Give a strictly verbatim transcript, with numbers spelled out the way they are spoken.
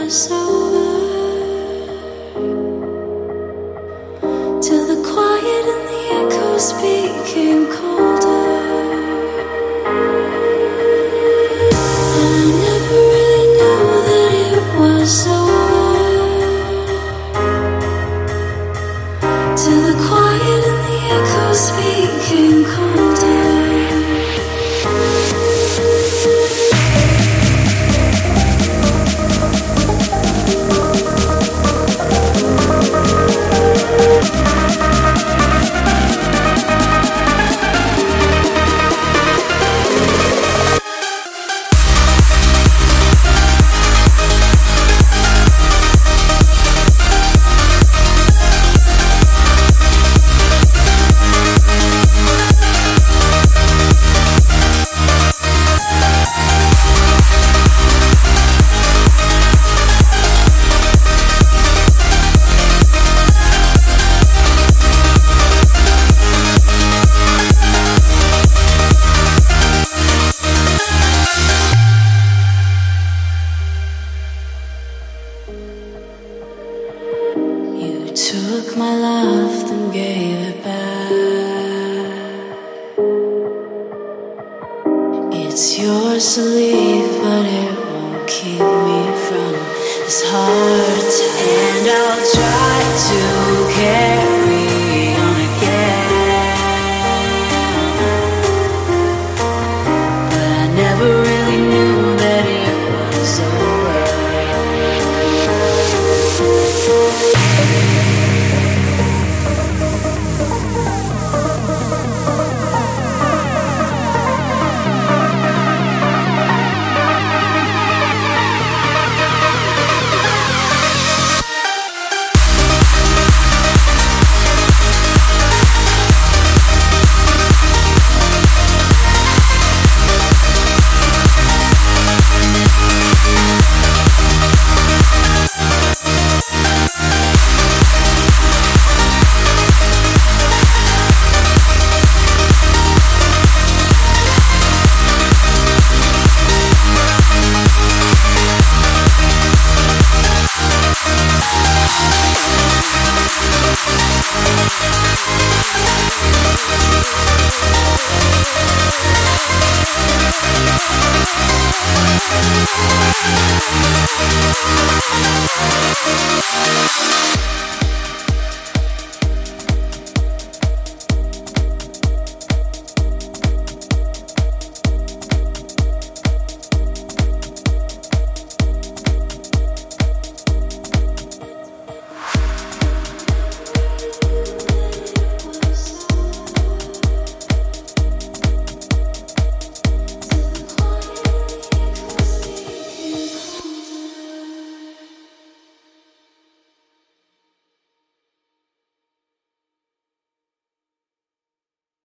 was over, till the quiet and the echoes became colder. I never really knew that it was over, till the quiet and the echoes became colder. Took my love, then gave it back. It's yours to leave, but it won't keep me from this heart attack. And I'll try to care